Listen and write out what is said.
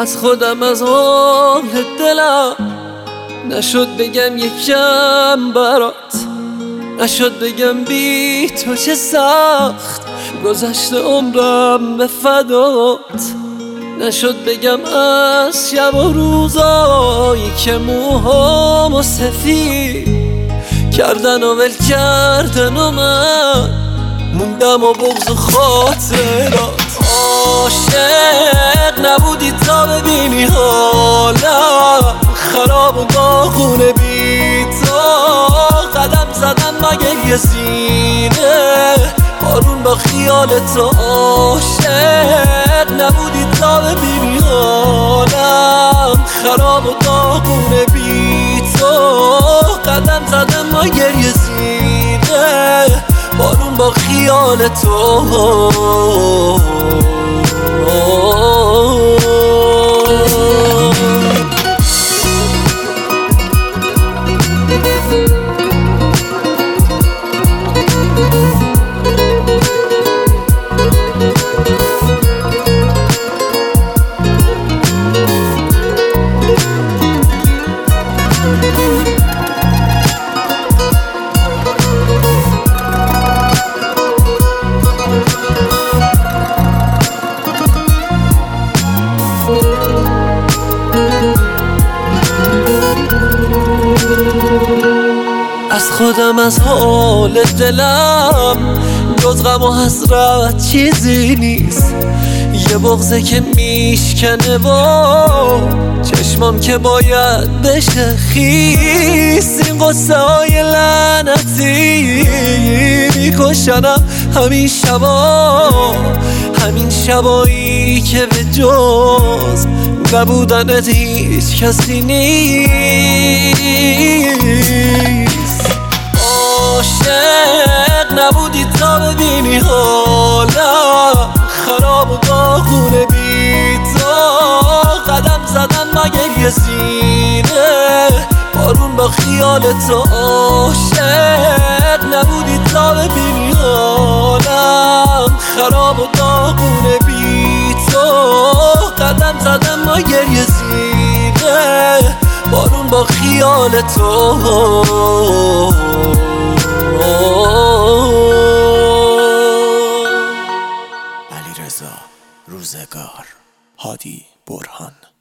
از خودم از حال دلم نشد بگم یکم برات، نشد بگم بی تو چه سخت گذشته عمرم به فدات، نشد بگم از شب و روزایی که موهامو سفید کردن و ول کردن و من موندم و بغض و خاطرات. عاشق نبودی تا ببینی حالم خراب و داغونه بی تو، قدم زدم مگه یه سینه بارون با خیال تو. عاشق نبودی تا ببینی حالم خراب و داغونه بی تو، قدم زدم مگه یه سینه بارون با خیال تو. از خودم از حال دلم جز غم و حسرت چیزی نیست، یه بغضه که میشکنه و چشمام که باید بشه خیس. این قصه های لعنتی میکشنم همین شبا، همین شبایی که به جز نبودنت هیچ کسی نیست. عاشق نبودی تا ببینی حالم خراب و داغونه بی تو، قدم زدم مگه یه سینه بارون با خیال تو. عاشق نبودی تا ببینی حالم خراب و داغونه بی تو، قدم زدم مگه یه سینه بارون با خیال تو. علیرضا روزگار، هادی برهان.